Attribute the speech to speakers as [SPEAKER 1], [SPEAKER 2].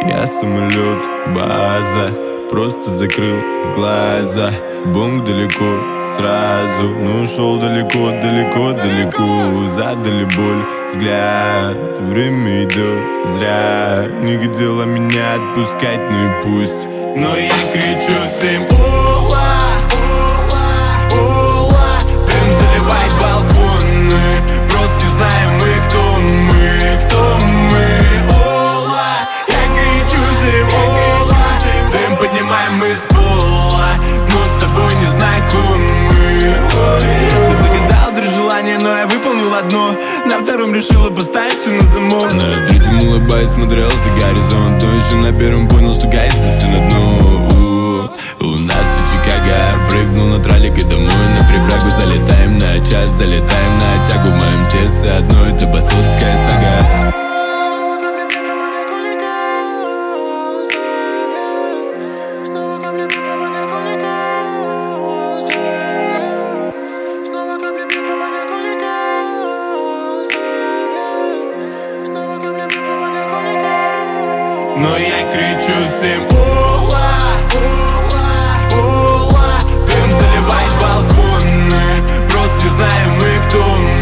[SPEAKER 1] Я самолет, база, просто закрыл глаза. Бомб далеко, сразу, но ушел далеко, далеко, далеко. Задали боль, взгляд, время идет зря. Не хотела меня отпускать, ну и пусть. Но я кричу всем: ола, ола, ола. Дым заливает балконы, просто не знаем мы, кто мы, кто мы. Ола, я кричу всем: ола. Дым поднимаем мы с пола, но с тобой не знакомы. Ты загадал 3 желания, но я выполнил одно. На втором решила поставить все на замок. На третьем улыбаясь смотрел за горизонт, но еще на первом понял, что кается все на дно. У нас все Чикаго. Прыгнул на тралик и домой на припрягу. Залетаем на час, залетаем на тягу. В моем сердце одно, это басотская сага. Но я кричу всем: ола, ола, ола. Дым заливает балконы, просто не знаем мы, кто мы.